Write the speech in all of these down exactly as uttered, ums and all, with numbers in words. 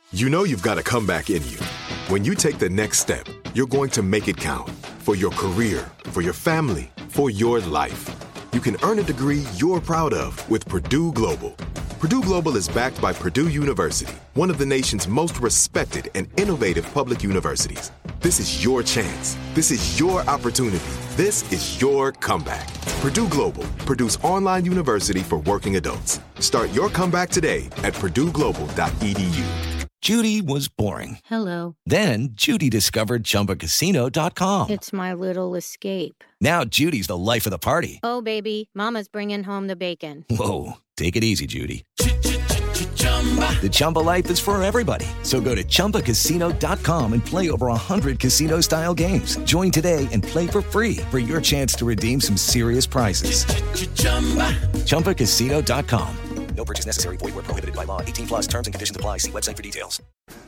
You know you've got a comeback in you. When you take the next step, you're going to make it count for your career, for your family, for your life. You can earn a degree you're proud of with Purdue Global. Purdue Global is backed by Purdue University, one of the nation's most respected and innovative public universities. This is your chance. This is your opportunity. This is your comeback. Purdue Global, Purdue's online university for working adults. Start your comeback today at purdue global dot e d u. Judy was boring. Hello. Then Judy discovered Chumba Casino dot com. It's my little escape. Now Judy's the life of the party. Oh, baby, mama's bringing home the bacon. Whoa, take it easy, Judy. The Chumba life is for everybody. So go to chumba casino dot com and play over one hundred casino-style games. Join today and play for free for your chance to redeem some serious prizes. chumba casino dot com. No purchase necessary. Void where prohibited by law. eighteen plus terms and conditions apply. See website for details.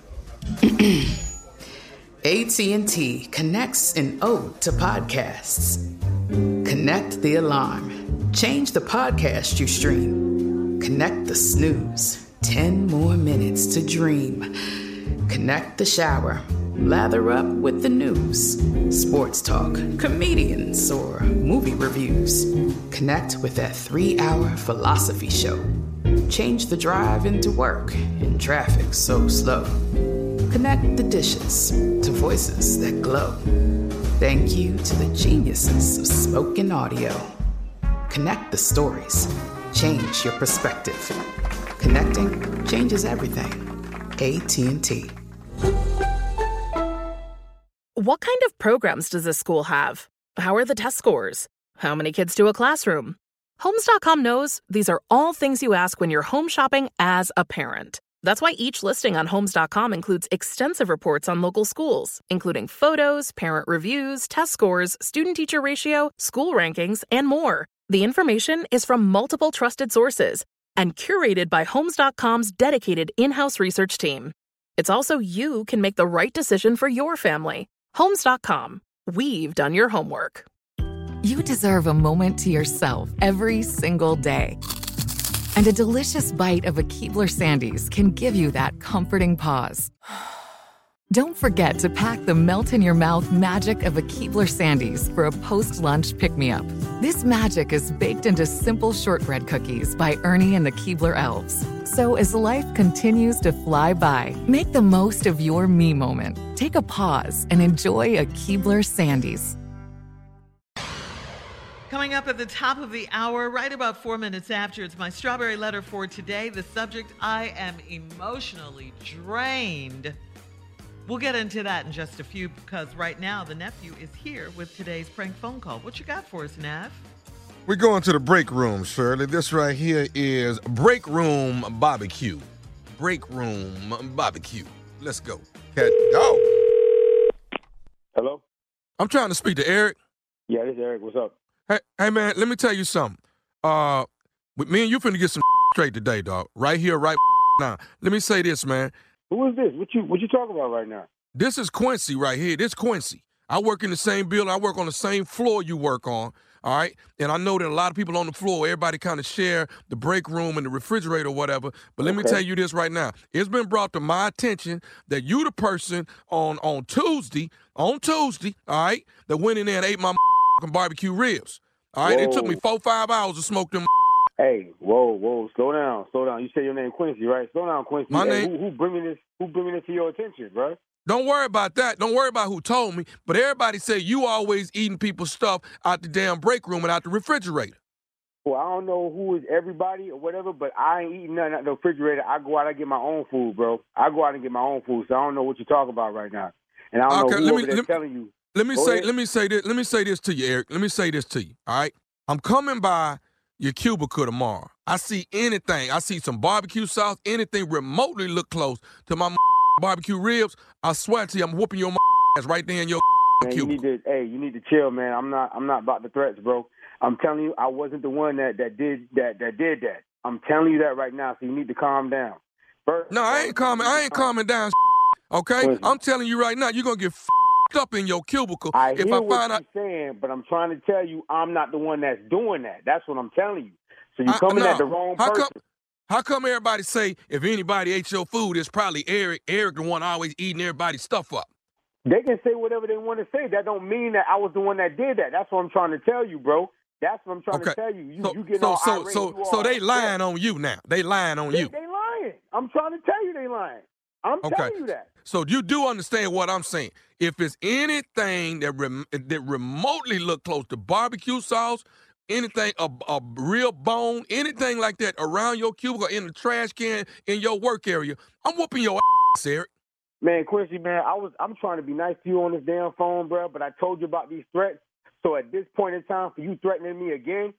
A T and T connects an ode to podcasts. Connect the alarm. Change the podcast you stream. Connect the snooze. Ten more minutes to dream. Connect the shower. Lather up with the news. Sports talk, comedians, or movie reviews. Connect with that three-hour philosophy show. Change the drive into work in traffic so slow. Connect the dishes to voices that glow. Thank you to the geniuses of spoken audio. Connect the stories. Change your perspective. Connecting changes everything. A T and T. What kind of programs does this school have? How are the test scores? How many kids do a classroom? Homes dot com knows these are all things you ask when you're home shopping as a parent. That's why each listing on Homes dot com includes extensive reports on local schools, including photos, parent reviews, test scores, student-teacher ratio, school rankings, and more. The information is from multiple trusted sources and curated by Homes dot com's dedicated in-house research team. It's also you can make the right decision for your family. Homes dot com. We've done your homework. You deserve a moment to yourself every single day. And a delicious bite of a Keebler Sandies can give you that comforting pause. Don't forget to pack the melt-in-your-mouth magic of a Keebler Sandies for a post-lunch pick-me-up. This magic is baked into simple shortbread cookies by Ernie and the Keebler Elves. So as life continues to fly by, make the most of your me moment. Take a pause and enjoy a Keebler Sandies. Coming up at the top of the hour, right about four minutes after, it's my strawberry letter for today. The subject, I am emotionally drained. We'll get into that in just a few because right now the nephew is here with today's prank phone call. What you got for us, Neff? We're going to the break room, Shirley. This right here is break room barbecue. Break room barbecue. Let's go. Cat dog. Hello? I'm trying to speak to Eric. Yeah, this is Eric. What's up? Hey, hey, man, let me tell you something. Uh, with me and you finna get some straight today, dog. Right here, right now. Let me say this, man. Who is this? What you what you talking about right now? This is Quincy right here. This Quincy. I work in the same building. I work on the same floor you work on, all right? And I know that a lot of people on the floor, everybody kind of share the break room and the refrigerator or whatever. But let okay. me tell you this right now. It's been brought to my attention that you the person on, on Tuesday, on Tuesday, all right, that went in there and ate my barbecue ribs. All right, whoa. It took me four, five hours to smoke them. Hey, whoa, whoa, slow down, slow down. You say your name Quincy, right? Slow down, Quincy. My hey, name. Who, who bringing this? Who bringing this to your attention, bro? Don't worry about that. Don't worry about who told me. But everybody say you always eating people's stuff out the damn break room and out the refrigerator. Well, I don't know who is everybody or whatever, but I ain't eating nothing out the refrigerator. I go out and get my own food, bro. I go out and get my own food, so I don't know what you're talking about right now. And I don't okay, know who let me, over let, telling you. Let me go say, ahead. let me say this. Let me say this to you, Eric. Let me say this to you. All right, I'm coming by your cubicle tomorrow. I see anything. I see some barbecue sauce, anything remotely look close to my barbecue ribs. I swear to you, I'm whooping your ass right there in your man, cubicle. You need to, hey, you need to chill, man. I'm not, I'm not about the threats, bro. I'm telling you, I wasn't the one that, that did that that did that. I'm telling you that right now, so you need to calm down. First, no, I ain't calming. I ain't calming down. Okay, Listen, I'm telling you right now, you're gonna get up in your cubicle. I if hear I what find you're out... saying, but I'm trying to tell you, I'm not the one that's doing that. That's what I'm telling you. So you're coming I, no, at the wrong how person. Come, How come everybody say if anybody ate your food, it's probably Eric. Eric the one always eating everybody's stuff up. They can say whatever they want to say. That don't mean that I was the one that did that. That's what I'm trying to tell you, bro. That's what I'm trying okay. to tell you. You, so, you get so, all so, irate. so, you so all they upset. lying on you now. They lying on they, you. They lying. I'm trying to tell you they lying. I'm okay. telling you that. So you do understand what I'm saying. If it's anything that rem- that remotely look close to barbecue sauce, anything, a, a real bone, anything like that around your cubicle, in the trash can, in your work area, I'm whooping your ass, Eric. Man, Quincy, man, I was I'm trying to be nice to you on this damn phone, bro, but I told you about these threats. So at this point in time, for you threatening me again,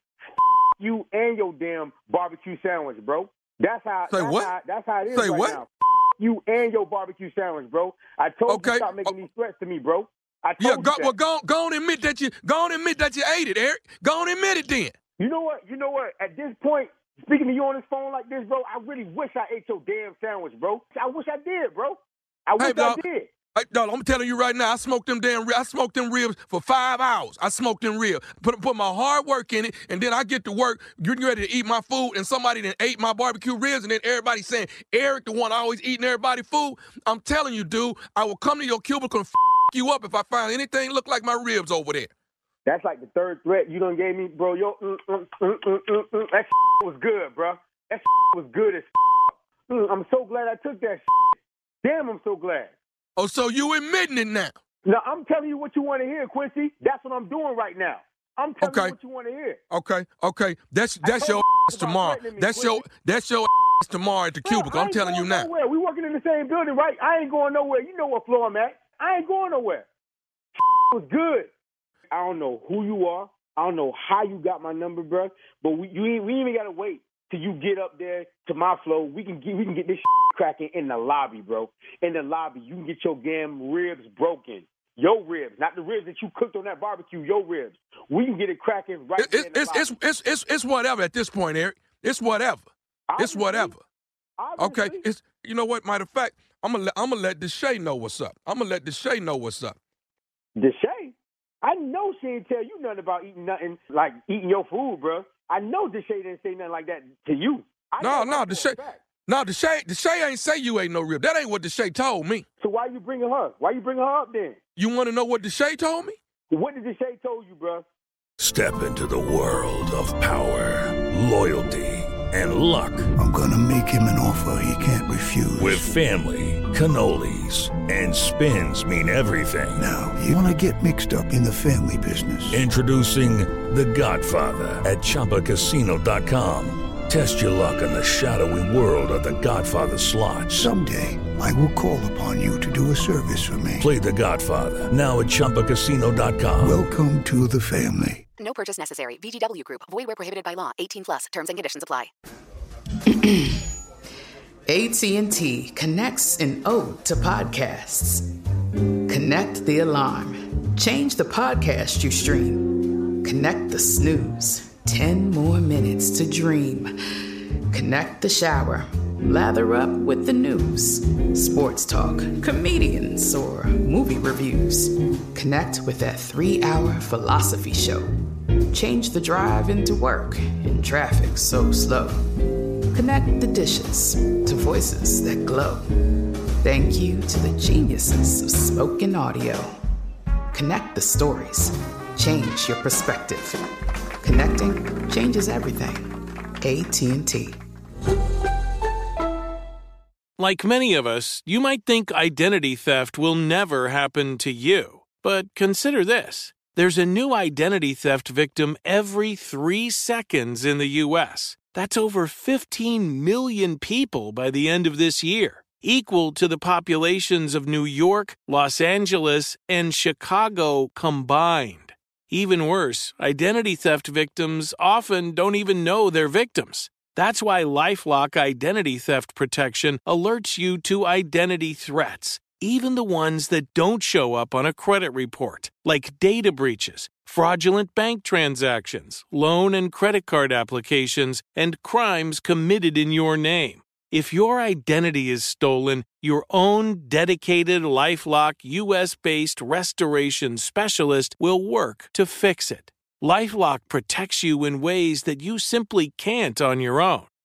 you and your damn barbecue sandwich, bro. That's how. Say that's what? How, that's how it is Say right what? now. You and your barbecue sandwich, bro. I told okay. you stop making these threats to me, bro. I told yeah, you go, that. well, go, go on and admit that you, go on and admit that you ate it, Eric. Go on and admit it then. You know what? You know what? At this point, speaking to you on this phone like this, bro, I really wish I ate your damn sandwich, bro. I wish I did, bro. I wish hey, dog, I did. Hey, dog, I'm telling you right now, I smoked them damn ribs. I smoked them ribs for five hours. I smoked them ribs. Put put my hard work in it, and then I get to work, getting ready to eat my food, and somebody then ate my barbecue ribs, and then everybody saying, Eric, the one always eating everybody's food. I'm telling you, dude, I will come to your cubicle and f*** you up if I find anything look like my ribs over there. That's like the third threat you done gave me, bro. Yo, mm, mm, mm, mm, mm, mm. That was good, bro. That was good as mm, I'm so glad I took that. Damn, I'm so glad. Oh, so you admitting it now? Now, I'm telling you what you want to hear, Quincy. That's what I'm doing right now. I'm telling okay. you what you want to hear. Okay, okay. That's that's your ass tomorrow. Me, that's Quincy. your that's your ass tomorrow at the Bro, cubicle. I'm telling you now. Nowhere. We working in the same building, right? I ain't going nowhere. You know what floor I'm at. I ain't going nowhere. Was good. I don't know who you are. I don't know how you got my number, bro. But we you ain't, we ain't even gotta wait till you get up there to my floor. We can get we can get this cracking in the lobby, bro. In the lobby, you can get your damn ribs broken. Your ribs, not the ribs that you cooked on that barbecue. Your ribs. We can get it cracking right it, there. In the it's, lobby. it's it's it's it's whatever at this point, Eric. It's whatever. Obviously, it's whatever. Obviously. Okay. It's you know what? Matter of fact, I'm gonna let, I'm gonna let Deshae know what's up. I'm gonna let Deshae know what's up. Deshae? I know she didn't tell you nothing about eating nothing like eating your food, bro. I know Deshae didn't say nothing like that to you. I no, no, Deshae. No, Deshae, Deshae ain't say you ain't no rib. That ain't what Deshae told me. So why you bringing her? Why you bringing her up then? You want to know what Deshae told me? What did Deshae told you, bro? Step into the world of power, loyalty, and luck. I'm going to make him an offer he can't refuse. With family, cannolis, and spins mean everything. Now, you want to get mixed up in the family business. Introducing The Godfather at Chumba Casino dot com. Test your luck in the shadowy world of The Godfather slot. Someday, I will call upon you to do a service for me. Play The Godfather, now at Chumba Casino dot com. Welcome to the family. No purchase necessary. V G W Group. Void where prohibited by law. eighteen plus. Terms and conditions apply. A T and T connects an ode to podcasts. Connect the alarm. Change the podcast you stream. Connect the snooze. Ten more minutes to dream. Connect the shower. Lather up with the news. Sports talk, comedians, or movie reviews. Connect with that three-hour philosophy show. Change the drive into work in traffic so slow. Connect the dishes to voices that glow. Thank you to the geniuses of spoken audio. Connect the stories. Change your perspective. Connecting changes everything. A T and T. Like many of us, you might think identity theft will never happen to you. But consider this. There's a new identity theft victim every three seconds in the U S. That's over fifteen million people by the end of this year, equal to the populations of New York, Los Angeles, and Chicago combined. Even worse, identity theft victims often don't even know they're victims. That's why LifeLock Identity Theft Protection alerts you to identity threats, even the ones that don't show up on a credit report, like data breaches, fraudulent bank transactions, loan and credit card applications, and crimes committed in your name. If your identity is stolen, your own dedicated LifeLock U S-based restoration specialist will work to fix it. LifeLock protects you in ways that you simply can't on your own.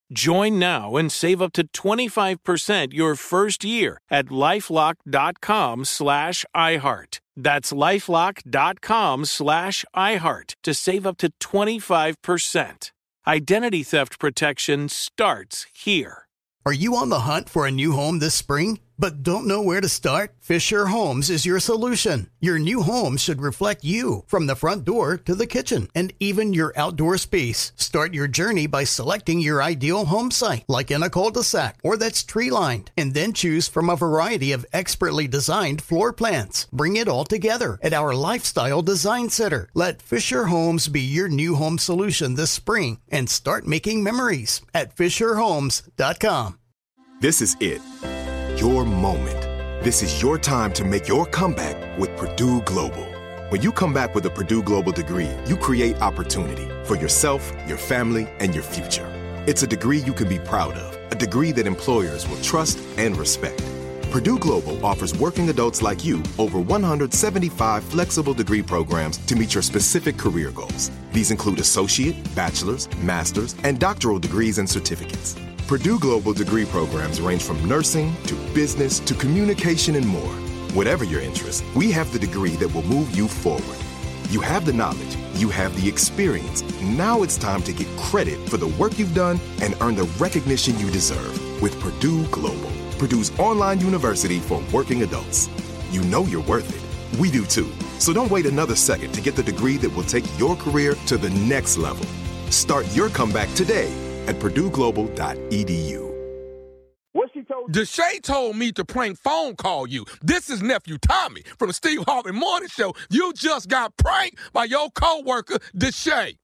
Join now and save up to twenty-five percent your first year at LifeLock.com slash iHeart. That's LifeLock.com slash iHeart to save up to twenty-five percent. Identity theft protection starts here. Are you on the hunt for a new home this spring, but don't know where to start? Fisher Homes is your solution. Your new home should reflect you, from the front door to the kitchen, and even your outdoor space. Start your journey by selecting your ideal home site, like in a cul-de-sac or that's tree-lined, and then choose from a variety of expertly designed floor plans. Bring it all together at our Lifestyle Design Center. Let Fisher Homes be your new home solution this spring, and start making memories at Fisher Homes dot com. This is it. Your moment. This is your time to make your comeback with Purdue Global. When you come back with a Purdue Global degree, you create opportunity for yourself, your family, and your future. It's a degree you can be proud of, a degree that employers will trust and respect. Purdue Global offers working adults like you over one hundred seventy-five flexible degree programs to meet your specific career goals. These include associate, bachelor's, master's, and doctoral degrees and certificates. Purdue Global degree programs range from nursing to business to communication and more. Whatever your interest, we have the degree that will move you forward. You have the knowledge, you have the experience. Now it's time to get credit for the work you've done and earn the recognition you deserve with Purdue Global, Purdue's online university for working adults. You know you're worth it. We do too. So don't wait another second to get the degree that will take your career to the next level. Start your comeback today at purdue global dot e d u. What she told Deshae told me to prank phone call you. This is nephew Tommy from the Steve Harvey Morning Show. You just got pranked by your coworker Deshae.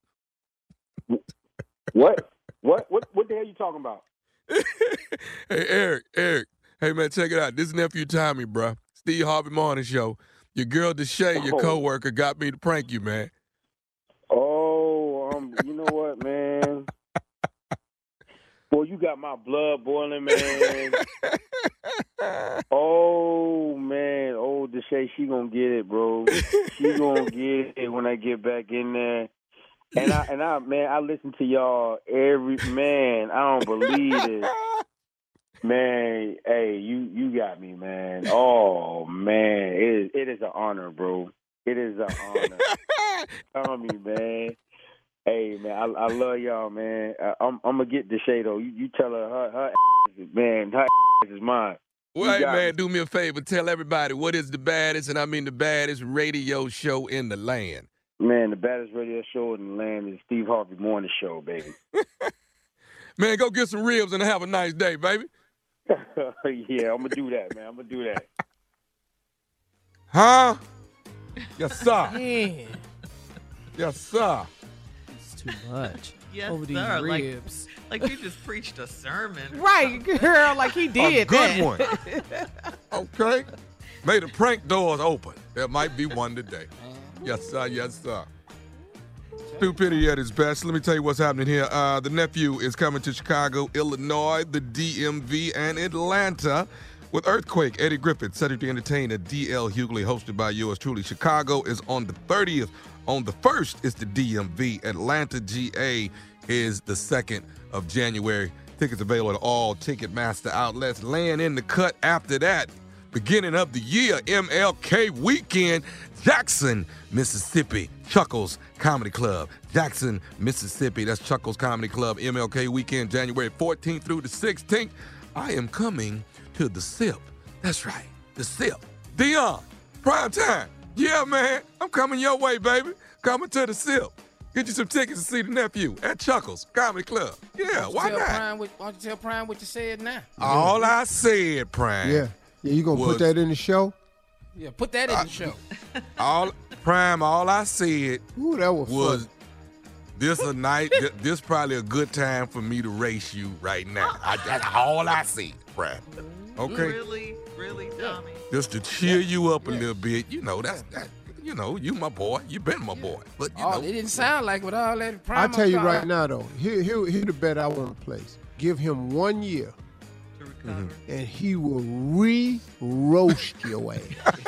What? What? What? What the hell are you talking about? Hey Eric, Eric. Hey man, check it out. This is nephew Tommy, bro. Steve Harvey Morning Show. Your girl Deshae, your Oh. coworker, got me to prank you, man. Oh, um, you know what, man? Boy, you got my blood boiling, man. Oh, man. Oh, Deshae, she gonna get it, bro. She gonna get it when I get back in there. And I, and I, man, I listen to y'all every, man, I don't believe it. Man, hey, you, you got me, man. Oh, man. It is, it is an honor, bro. It is an honor. Tommy, man. Hey, man, I, I love y'all, man. I, I'm, I'm going to get Deshae, though. You, you tell her, her, her ass, man, her ass is mine. You Well, hey, got man, me. do me a favor. Tell everybody what is the baddest, and I mean the baddest radio show in the land. Man, the baddest radio show in the land is Steve Harvey Morning Show, baby. Man, go get some ribs and have a nice day, baby. Yeah, I'm going to do that, man. I'm going to do that. Huh? Yes, sir. Man, Yes, sir. it's too much. Yes, Over these sir. Like, ribs. like you just preached a sermon. Right, girl, like he did A good that. one. Okay. May the prank doors open. There might be one today. Yes, sir. Yes, sir. Stupidity at its best. Let me tell you what's happening here. Uh, the nephew is coming to Chicago, Illinois, the D M V, and Atlanta with Earthquake. Eddie Griffith, Cedric the Entertainer, D L Hughley, hosted by yours truly. Chicago is on the thirtieth. On the first is the D M V. Atlanta, G A is the second of January. Tickets available at all Ticketmaster outlets. Laying in the cut after that, beginning of the year, M L K weekend, Jackson, Mississippi, Chuckles Comedy Club. Jackson, Mississippi, that's Chuckles Comedy Club, M L K weekend, January fourteenth through the sixteenth. I am coming to the S I P. That's right, the S I P. Dion, prime time. Yeah, man, I'm coming your way, baby. Coming to the S I P. Get you some tickets to see the nephew at Chuckles Comedy Club. Yeah, why tell not? Prime what, why don't you tell Prime what you said now? All I said, Prime. Yeah. Yeah, you gonna was- put that in the show? Yeah, put that in the show. All Prime, all I said Ooh, that was, was fun. this a night. thi- This probably a good time for me to race you right now. I, that's all I said, Prime. Okay, Really, really, Tommy. just to cheer you up a little bit. You know that's that. You know you my boy. You been my boy. But you Oh, know it didn't sound like with all that Prime. I tell you on right top. now though, here, here, here the bet I want to place. Give him one year, To recover. and he will re-roast your ass.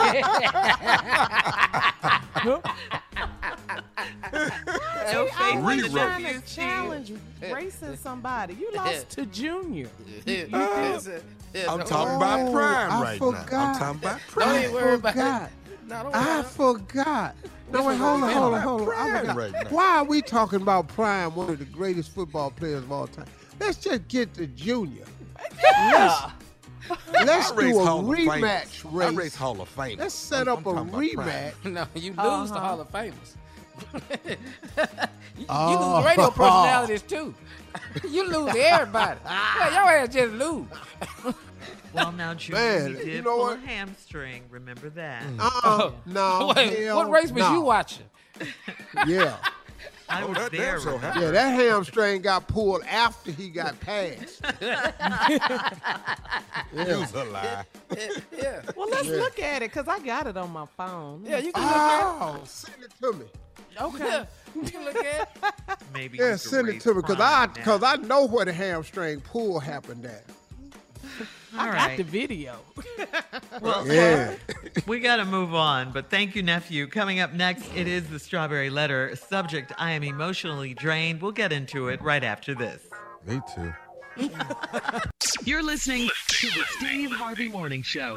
No faith in the Re-roast. nephew, Steve. challenge racing some somebody. You lost to Junior. You- you Uh, did. I'm don't- talking about Prime I right forgot. now. I'm talking about Don't Prime. even worry about forgot. it. No, don't worry I about it. forgot. No, This wait, was hold on, what we hold on, meant. hold on. I Prime forgot. right now. Why are we talking about Prime, one of the greatest football players of all time? Let's just get to Junior. Yeah. Let's I race do a Hall of Famers. rematch I race. race Hall of Fame. Let's set up a rematch. No, you lose Uh-huh. the Hall of Famers. you, you Oh. lose radio personalities too. You lose everybody. Yeah, your ass just lose. Well, now, Junior, Man, he did you know pull what? a hamstring. Remember that. Uh-uh. No. Wait, hell what race was no. you watching? Yeah. I Oh, was that there. damn sure remember? happened. Yeah, that hamstring got pulled after he got passed. Use a lie. Yeah. Well, let's Yeah. look at it because I got it on my phone. Yeah, you can look at Oh, send it to me. it. Okay. You can look at it. Maybe Yeah, you could send it race to me because Prime I now. because I know where the hamstring pull happened at. I All got right. the video. Well, Yeah. we got to move on, but thank you, nephew. Coming up next, it is the Strawberry Letter. Subject, I am emotionally drained. We'll get into it right after this. Me too. You're listening to the Steve Harvey Morning Show.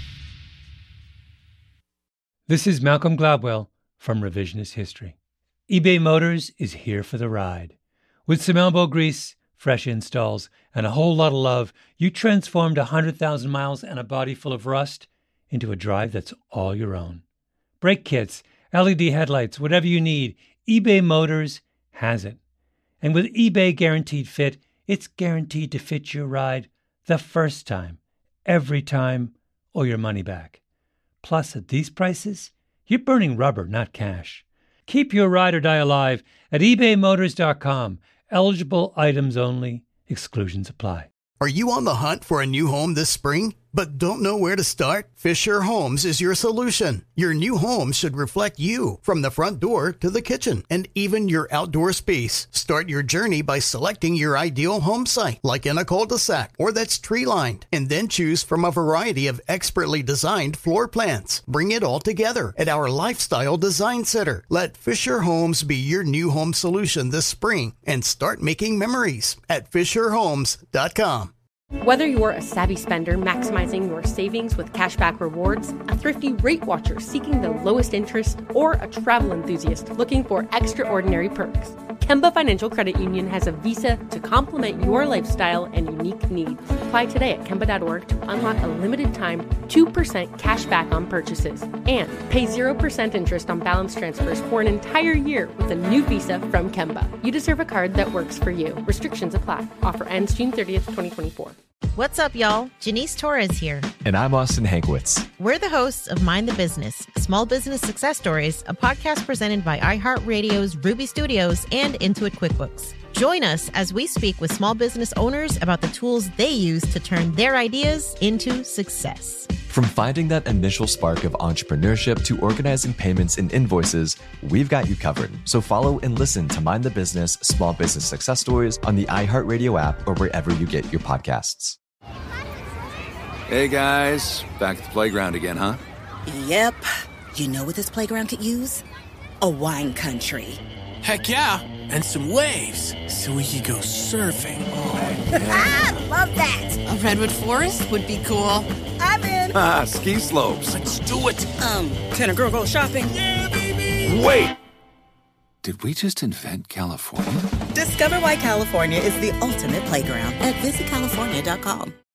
This is Malcolm Gladwell from Revisionist History. eBay Motors is here for the ride. With some elbow grease, fresh installs, and a whole lot of love, you transformed one hundred thousand miles and a body full of rust into a drive that's all your own. Brake kits, L E D headlights, whatever you need, eBay Motors has it. And with eBay Guaranteed Fit, it's guaranteed to fit your ride the first time, every time, or your money back. Plus, at these prices, you're burning rubber, not cash. Keep your ride or die alive at ebay motors dot com. Eligible items only. Exclusions apply. Are you on the hunt for a new home this spring, but don't know where to start? Fisher Homes is your solution. Your new home should reflect you, from the front door to the kitchen, and even your outdoor space. Start your journey by selecting your ideal home site, like in a cul-de-sac or that's tree-lined, and then choose from a variety of expertly designed floor plans. Bring it all together at our Lifestyle Design Center. Let Fisher Homes be your new home solution this spring and start making memories at fisher homes dot com. Whether you're a savvy spender maximizing your savings with cashback rewards, a thrifty rate watcher seeking the lowest interest, or a travel enthusiast looking for extraordinary perks, Kemba Financial Credit Union has a visa to complement your lifestyle and unique needs. Apply today at kemba dot org to unlock a limited-time two percent cash back on purchases and pay zero percent interest on balance transfers for an entire year with a new visa from Kemba. You deserve a card that works for you. Restrictions apply. Offer ends June thirtieth, twenty twenty-four. What's up, y'all? Janice Torres here. And I'm Austin Hankwitz. We're the hosts of Mind the Business, Small Business Success Stories, a podcast presented by iHeartRadio's Ruby Studios and Intuit QuickBooks. Join us as we speak with small business owners about the tools they use to turn their ideas into success. From finding that initial spark of entrepreneurship to organizing payments and invoices, we've got you covered. So follow and listen to Mind the Business Small Business Success Stories on the iHeartRadio app or wherever you get your podcasts. Hey guys, back at the playground again, huh? Yep. You know what this playground could use? A wine country. Heck yeah, and some waves so we could go surfing. Oh, yeah. Ah, love that. A redwood forest would be cool. I'm in. Ah, ski slopes. Let's do it. Um, can a girl go shopping? Yeah, baby. Wait. Did we just invent California? Discover why California is the ultimate playground at visit california dot com.